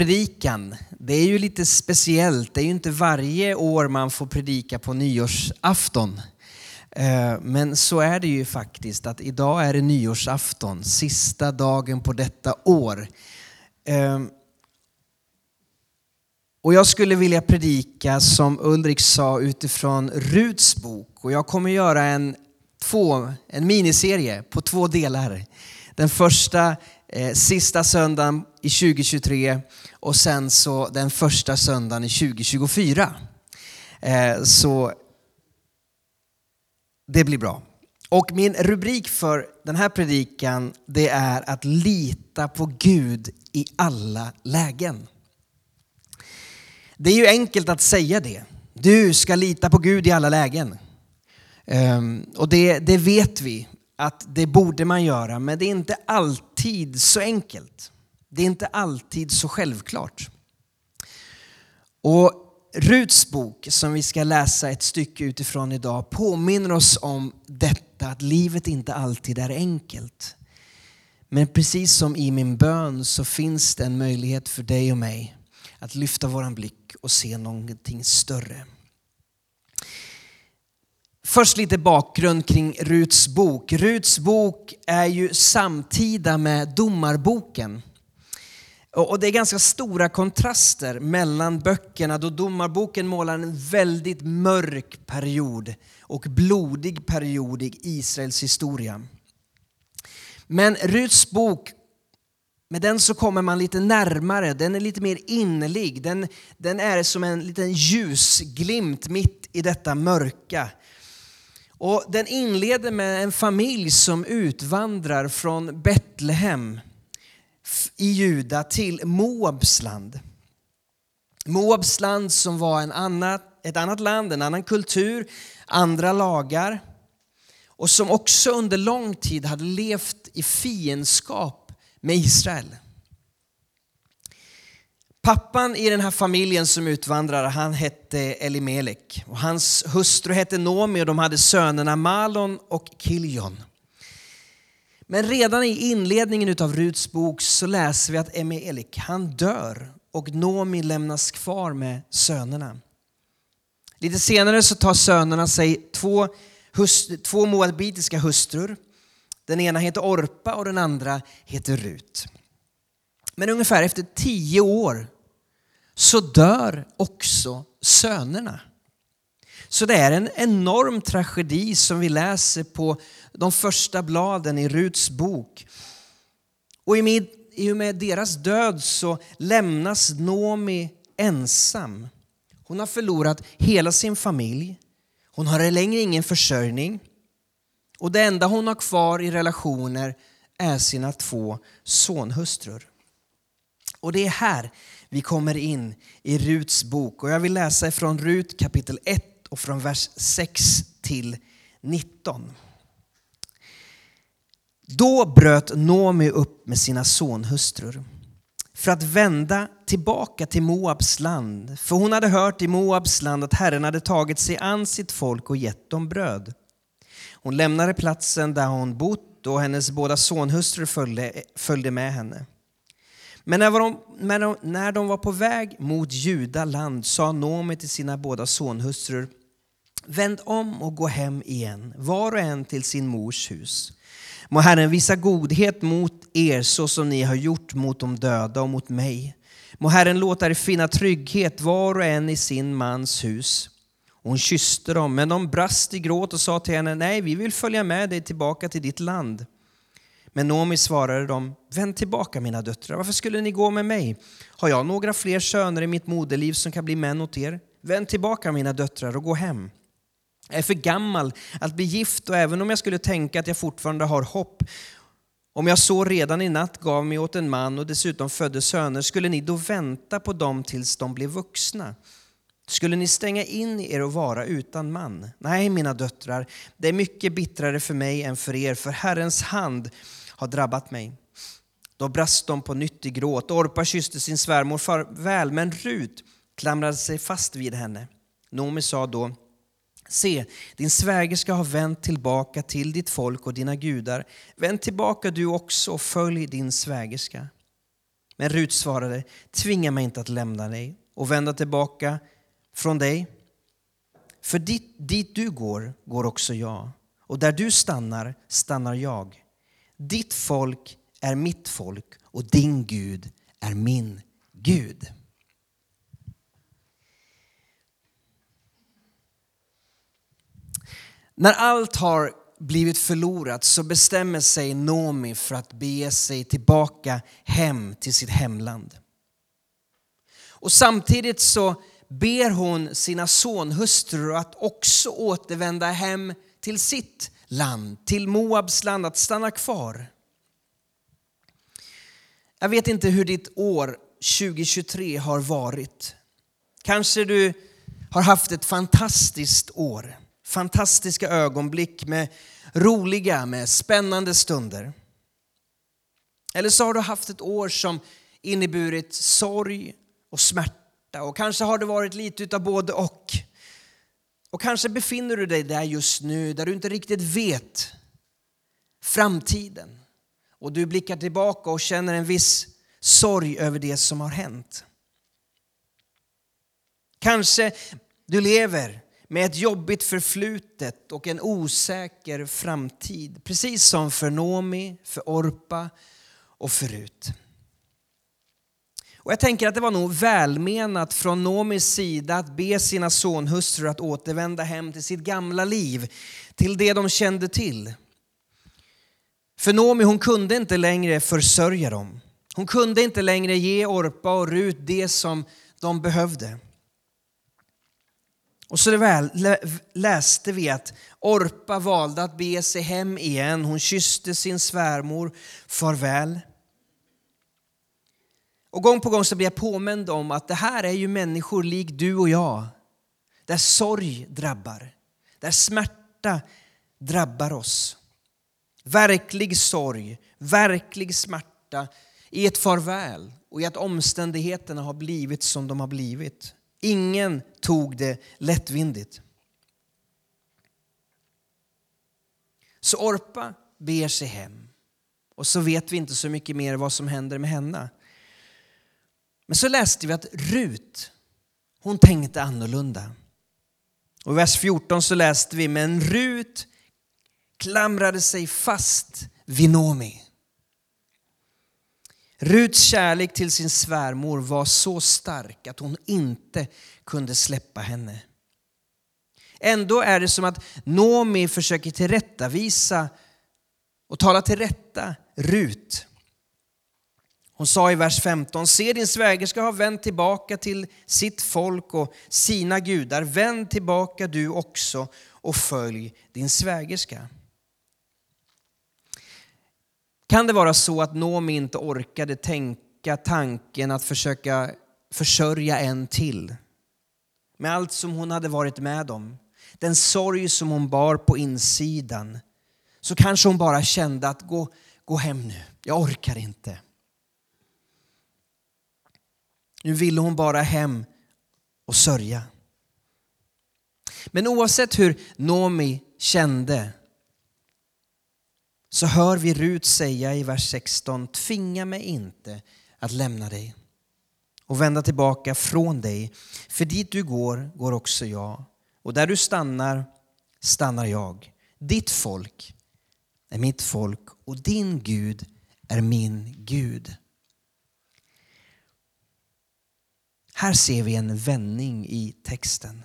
Predikan, det är ju lite speciellt. Det är ju inte varje år man får predika på nyårsafton. Men så är det ju faktiskt, att idag är det nyårsafton, sista dagen på detta år. Och jag skulle vilja predika, som Ulrik sa, utifrån Ruts bok. Och jag kommer göra en miniserie på 2 delar. Den första sista söndagen i 2023 och sen så den första söndagen i 2024. Så det blir bra. Och min rubrik för den här predikan, det är att lita på Gud i alla lägen. Det är ju enkelt att säga det. Du ska lita på Gud i alla lägen. Och det vet vi att det borde man göra, men det är inte alltid så enkelt. Det är inte alltid så självklart. Och Ruts bok, som vi ska läsa ett stycke utifrån idag, påminner oss om detta, att livet inte alltid är enkelt. Men precis som i min bön så finns det en möjlighet för dig och mig att lyfta våran blick och se någonting större. Först lite bakgrund kring Ruts bok. Ruts bok är ju samtida med Domarboken. Och det är ganska stora kontraster mellan böckerna, då Domarboken målar en väldigt mörk period och blodig period i Israels historia. Men Ruts bok, med den så kommer man lite närmare, den är lite mer innerlig. Den är som en liten ljusglimt mitt i detta mörka. Och den inleder med en familj som utvandrar från Betlehem i Juda till Moabs land. Moabs land som var ett annat land, en annan kultur, andra lagar. Och som också under lång tid hade levt i fiendskap med Israel. Pappan i den här familjen som utvandrar, han hette Elimelek. Och hans hustru hette Nomi och de hade sönerna Malon och Kiljon. Men redan i inledningen utav Ruts bok så läser vi att Elimelek, han dör och Nomi lämnas kvar med sönerna. Lite senare så tar sönerna sig två moabitiska hustrur. Den ena heter Orpa och den andra heter Rut. Men ungefär efter 10 år så dör också sönerna. Så det är en enorm tragedi som vi läser på de första bladen i Ruts bok. Och i och med deras död så lämnas Nomi ensam. Hon har förlorat hela sin familj. Hon har längre ingen försörjning. Och det enda hon har kvar i relationer är sina 2 sonhustrur. Och det är här vi kommer in i Ruts bok. Och jag vill läsa ifrån Rut kapitel 1 och från vers 6 till 19. Då bröt Nomi upp med sina sonhustrur för att vända tillbaka till Moabs land. För hon hade hört i Moabs land att Herren hade tagit sig an sitt folk och gett dem bröd. Hon lämnade platsen där hon bott och hennes båda sonhustrur följde med henne. Men när de var på väg mot Judaland sa Nomi till sina båda sonhustrur: vänd om och gå hem igen, var och en till sin mors hus. Må Herren visa godhet mot er så som ni har gjort mot de döda och mot mig. Må Herren låta er finna trygghet var och en i sin mans hus. Och hon kysste dem, men de brast i gråt och sa till henne: nej, vi vill följa med dig tillbaka till ditt land. Men Nomi svarade dem: vänd tillbaka mina döttrar, varför skulle ni gå med mig? Har jag några fler söner i mitt moderliv som kan bli män åt er? Vänd tillbaka mina döttrar och gå hem. Jag är för gammal att bli gift, och även om jag skulle tänka att jag fortfarande har hopp, om jag så redan i natt gav mig åt en man och dessutom födde söner, skulle ni då vänta på dem tills de blev vuxna? Skulle ni stänga in er och vara utan man? Nej, mina döttrar, det är mycket bittrare för mig än för er, för Herrens hand har drabbat mig. Då brast de på nytt i gråt. Orpa kysste sin svärmor farväl, men Rut klamrade sig fast vid henne. Nomi sa då: se, din svägerska har vänt tillbaka till ditt folk och dina gudar. Vänd tillbaka du också och följ din svägerska. Men Rut svarade, tvinga mig inte att lämna dig och vända tillbaka från dig. För dit du går, går också jag. Och där du stannar, stannar jag. Ditt folk är mitt folk och din Gud är min Gud. När allt har blivit förlorat så bestämmer sig Naomi för att bege sig tillbaka hem till sitt hemland. Och samtidigt så ber hon sina sonhustrur att också återvända hem till sitt land, till Moabs land, att stanna kvar. Jag vet inte hur ditt år 2023 har varit. Kanske du har haft ett fantastiskt år. Fantastiska ögonblick med roliga, med spännande stunder. Eller så har du haft ett år som inneburit sorg och smärta. Och kanske har det varit lite utav både och. Och kanske befinner du dig där just nu där du inte riktigt vet framtiden. Och du blickar tillbaka och känner en viss sorg över det som har hänt. Kanske du lever med ett jobbigt förflutet och en osäker framtid. Precis som för Naomi, för Orpa och för Rut. Och jag tänker att det var nog välmenat från Naomis sida att be sina sonhustrur att återvända hem till sitt gamla liv. Till det de kände till. För Naomi, hon kunde inte längre försörja dem. Hon kunde inte längre ge Orpa och Rut det som de behövde. Och så läste vi att Orpa valde att be sig hem igen. Hon kysste sin svärmor farväl. Och gång på gång så blir jag påmind om att det här är ju människor lik du och jag. Där sorg drabbar. Där smärta drabbar oss. Verklig sorg, verklig smärta i ett farväl. Och i att omständigheterna har blivit som de har blivit. Ingen tog det lättvindigt. Så Orpa ber sig hem. Och så vet vi inte så mycket mer vad som händer med henne. Men så läste vi att Rut, hon tänkte annorlunda. Och i vers 14 så läste vi, men Rut klamrade sig fast vid Naomi. Ruts kärlek till sin svärmor var så stark att hon inte kunde släppa henne. Ändå är det som att Naomi försöker tillrättavisa och tala till rätta Rut. Hon sa i vers 15, se din svägerska har vänt tillbaka till sitt folk och sina gudar. Vänd tillbaka du också och följ din svägerska. Kan det vara så att Naomi inte orkade tänka tanken att försöka försörja en till? Med allt som hon hade varit med om. Den sorg som hon bar på insidan. Så kanske hon bara kände att gå hem nu. Jag orkar inte. Nu ville hon bara hem och sörja. Men oavsett hur Naomi kände så hör vi Rut säga i vers 16, tvinga mig inte att lämna dig och vända tillbaka från dig. För dit du går, går också jag. Och där du stannar, stannar jag. Ditt folk är mitt folk och din Gud är min Gud. Här ser vi en vändning i texten.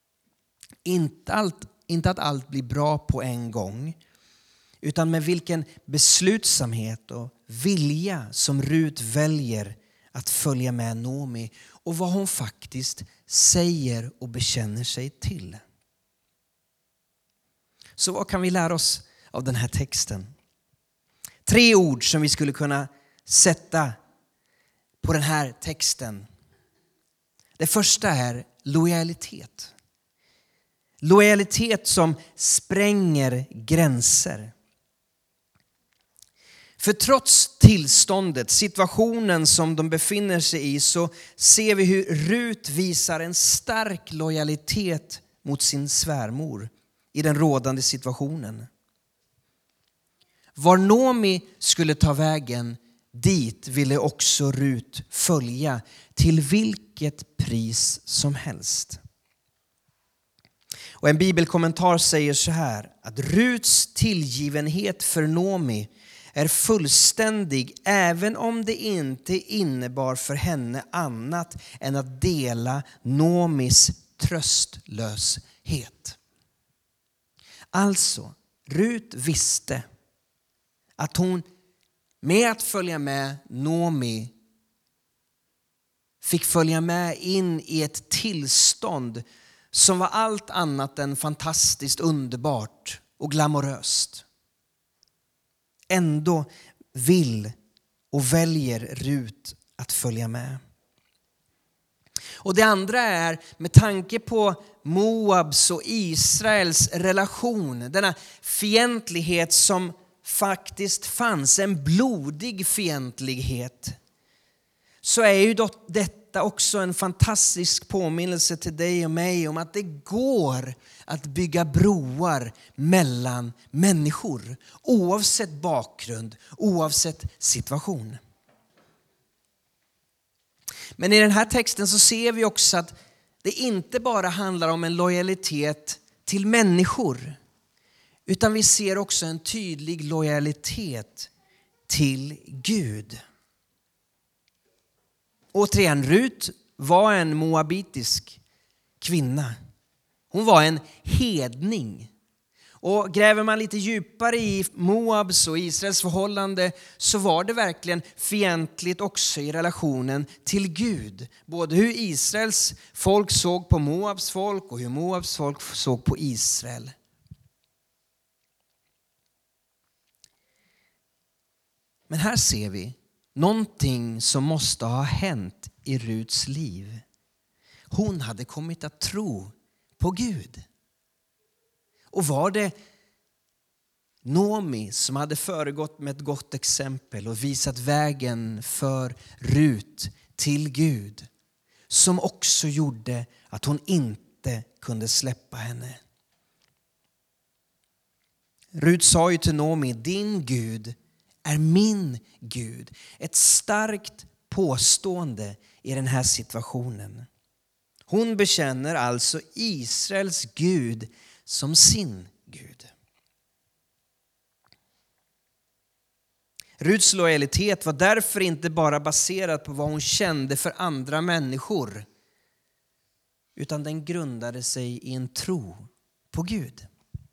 Inte att allt blir bra på en gång. Utan med vilken beslutsamhet och vilja som Rut väljer att följa med Naomi. Och vad hon faktiskt säger och bekänner sig till. Så vad kan vi lära oss av den här texten? 3 ord som vi skulle kunna sätta på den här texten. Det första är lojalitet. Lojalitet som spränger gränser. För trots tillståndet, situationen som de befinner sig i, så ser vi hur Rut visar en stark lojalitet mot sin svärmor i den rådande situationen. Var Naomi skulle ta vägen, Dit ville också Rut följa till vilket pris som helst. Och en bibelkommentar säger så här, att Ruts tillgivenhet för Naomi är fullständig även om det inte innebar för henne annat än att dela Naomis tröstlöshet. Alltså, Rut visste att hon med att följa med Naomi fick följa med in i ett tillstånd som var allt annat än fantastiskt underbart och glamoröst. Ändå vill och väljer Rut att följa med. Och det andra är, med tanke på Moabs och Israels relation, denna fientlighet som faktiskt fanns, en blodig fientlighet, så är ju detta också en fantastisk påminnelse till dig och mig om att det går att bygga broar mellan människor, oavsett bakgrund, oavsett situation. Men i den här texten så ser vi också att det inte bara handlar om en lojalitet till människor, utan vi ser också en tydlig lojalitet till Gud. Återigen, Rut var en moabitisk kvinna. Hon var en hedning. Och gräver man lite djupare i Moabs och Israels förhållande så var det verkligen fientligt också i relationen till Gud. Både hur Israels folk såg på Moabs folk och hur Moabs folk såg på Israel. Men här ser vi någonting som måste ha hänt i Ruts liv. Hon hade kommit att tro på Gud. Och var det Naomi som hade föregått med ett gott exempel och visat vägen för Rut till Gud, som också gjorde att hon inte kunde släppa henne. Rut sa ju till Naomi, din Gud är min Gud. Ett starkt påstående i den här situationen. Hon bekänner alltså Israels Gud som sin Gud. Ruts lojalitet var därför inte bara baserad på vad hon kände för andra människor, utan den grundade sig i en tro på Gud.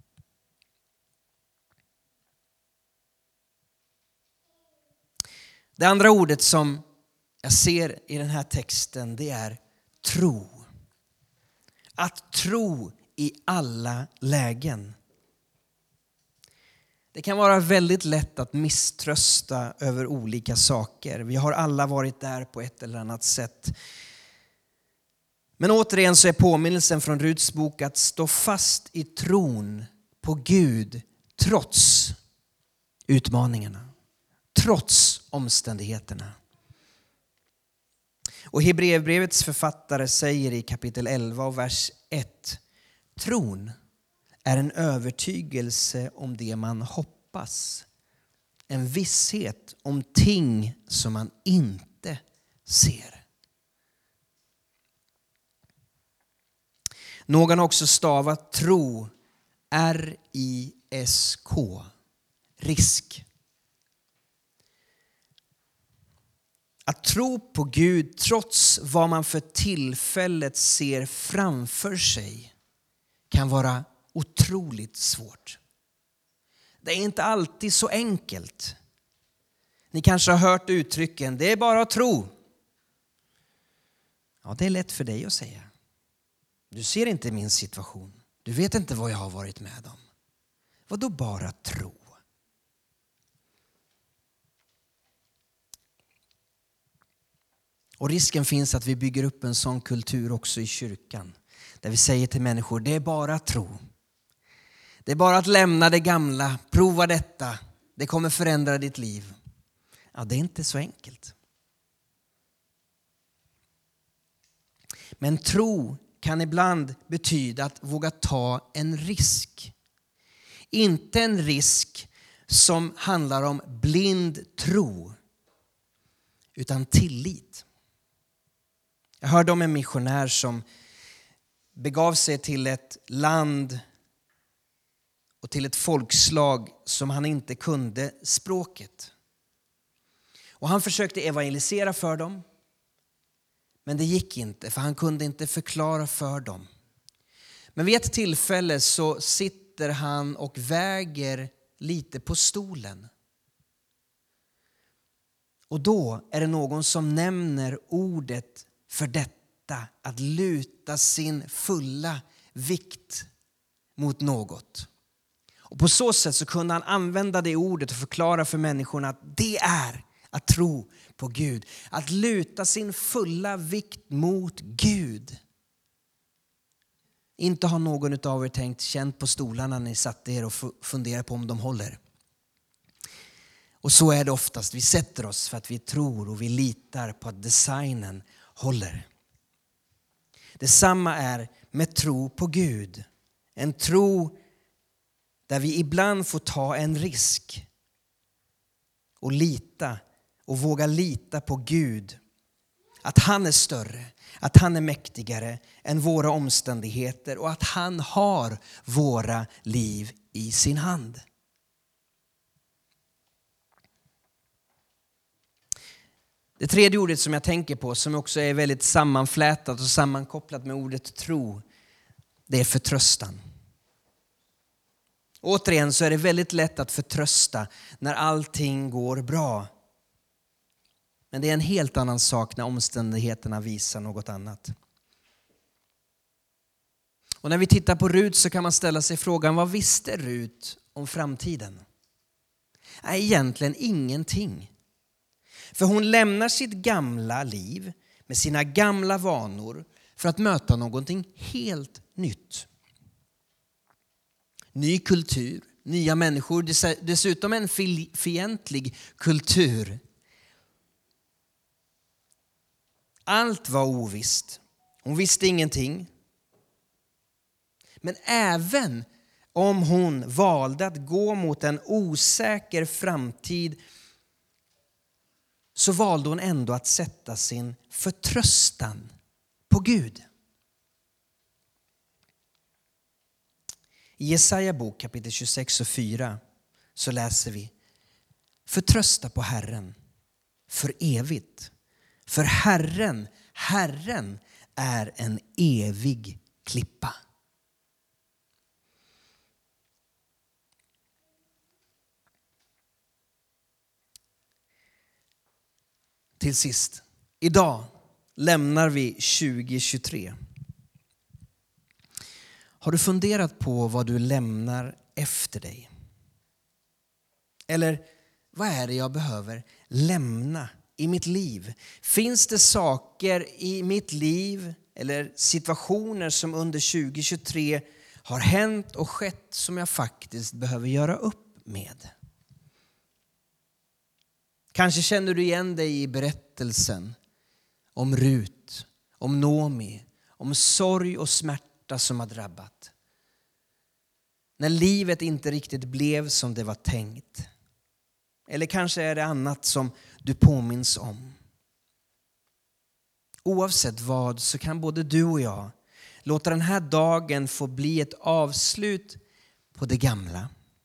Det andra ordet som jag ser i den här texten, det är tro. Att tro i alla lägen. Det kan vara väldigt lätt att misströsta över olika saker. Vi har alla varit där på ett eller annat sätt. Men återigen så är påminnelsen från Ruts bok att stå fast i tron på Gud trots utmaningarna. Trots omständigheterna. Och Hebreerbrevets författare säger i kapitel 11 och vers 1: tron är en övertygelse om det man hoppas. En visshet om ting som man inte ser. Någon har också stavat tro, R-I-S-K, risk. Att tro på Gud trots vad man för tillfället ser framför sig kan vara otroligt svårt. Det är inte alltid så enkelt. Ni kanske har hört uttrycken, det är bara att tro. Ja, det är lätt för dig att säga. Du ser inte min situation. Du vet inte vad jag har varit med om. Vad då bara tro? Och risken finns att vi bygger upp en sån kultur också i kyrkan. Där vi säger till människor, det är bara att tro. Det är bara att lämna det gamla, prova detta. Det kommer förändra ditt liv. Ja, det är inte så enkelt. Men tro kan ibland betyda att våga ta en risk. Inte en risk som handlar om blind tro. utan tillit. Jag hörde om en missionär som begav sig till ett land och till ett folkslag som han inte kunde språket. Och han försökte evangelisera för dem, men det gick inte, för han kunde inte förklara för dem. Men vid ett tillfälle så sitter han och väger lite på stolen. Och då är det någon som nämner ordet för detta, att luta sin fulla vikt mot något. Och på så sätt så kunde han använda det ordet och förklara för människorna att det är att tro på Gud. Att luta sin fulla vikt mot Gud. Inte har någon av er tänkt känt på stolarna när ni satt er och funderar på om de håller. Och så är det oftast. Vi sätter oss för att vi tror och vi litar på att designen håller. Detsamma är med tro på Gud. En tro där vi ibland får ta en risk och lita och våga lita på Gud. Att han är större, att han är mäktigare än våra omständigheter och att han har våra liv i sin hand. Det tredje ordet som jag tänker på, som också är väldigt sammanflätat och sammankopplat med ordet tro, det är förtröstan. Återigen så är det väldigt lätt att förtrösta när allting går bra. Men det är en helt annan sak när omständigheterna visar något annat. Och när vi tittar på Rut så kan man ställa sig frågan, vad visste Rut om framtiden? Nej, egentligen ingenting. För hon lämnar sitt gamla liv med sina gamla vanor för att möta någonting helt nytt. Ny kultur, nya människor, dessutom en fientlig kultur. Allt var ovisst. Hon visste ingenting. Men även om hon valde att gå mot en osäker framtid så valde hon ändå att sätta sin förtröstan på Gud. I Jesaja bok kapitel 26 och 4 så läser vi: förtrösta på Herren för evigt. För Herren är en evig klippa. Till sist, idag lämnar vi 2023. Har du funderat på vad du lämnar efter dig? Eller vad är det jag behöver lämna i mitt liv? Finns det saker i mitt liv eller situationer som under 2023 har hänt och skett som jag faktiskt behöver göra upp med? Kanske känner du igen dig i berättelsen om Rut, om Nomi, om sorg och smärta som har drabbat. När livet inte riktigt blev som det var tänkt. Eller kanske är det annat som du påminns om. Oavsett vad så kan både du och jag låta den här dagen få bli ett avslut på det gamla.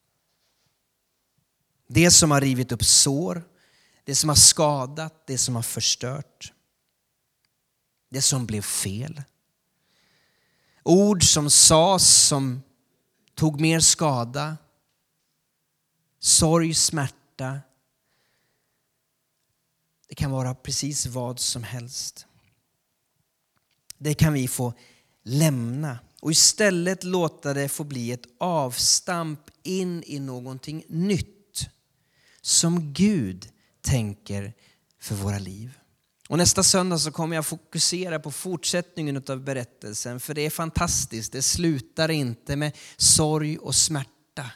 Det som har rivit upp sår, det som har skadat, det som har förstört. Det som blev fel. Ord som sades som tog mer skada. Sorg, smärta. Det kan vara precis vad som helst. Det kan vi få lämna och istället låta det få bli ett avstamp in i någonting nytt som Gud tänker för våra liv. Och nästa söndag så kommer jag fokusera på fortsättningen av berättelsen, för det är fantastiskt. Det slutar inte med sorg och smärta.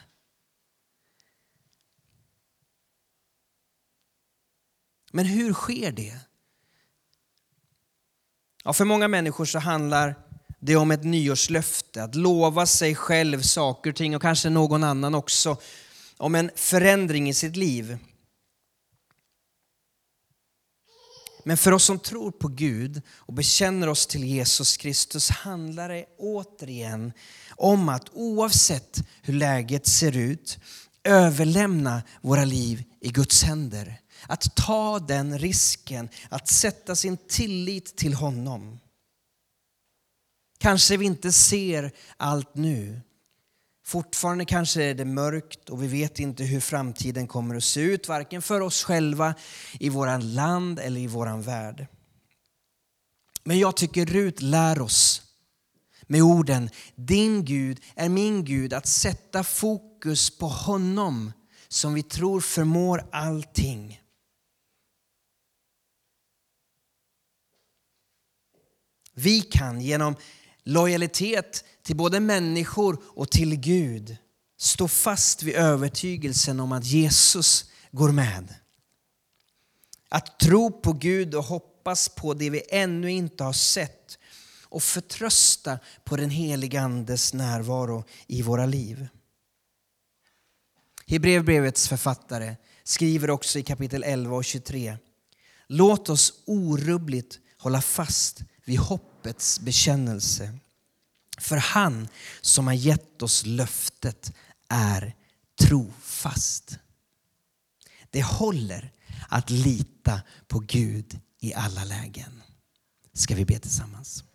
Men hur sker det? Ja, för många människor så handlar det om ett nyårslöfte. Att lova sig själv saker och ting och kanske någon annan också. Om en förändring i sitt liv. Men för oss som tror på Gud och bekänner oss till Jesus Kristus handlar det återigen om att oavsett hur läget ser ut överlämna våra liv i Guds händer. Att ta den risken, att sätta sin tillit till honom. Kanske vi inte ser allt nu. Fortfarande kanske är det mörkt och vi vet inte hur framtiden kommer att se ut. Varken för oss själva, i våran land eller i våran värld. Men jag tycker Rut lär oss med orden: din Gud är min Gud. Att sätta fokus på honom som vi tror förmår allting. Vi kan genom lojalitet till både människor och till Gud stå fast vid övertygelsen om att Jesus går med. Att tro på Gud och hoppas på det vi ännu inte har sett och förtrösta på den heliga Andes närvaro i våra liv. Hebreerbrevets författare skriver också i kapitel 11 och 23: låt oss orubbligt hålla fast vid hoppets bekännelse. För han som har gett oss löftet är trofast. Det håller att lita på Gud i alla lägen. Ska vi be tillsammans?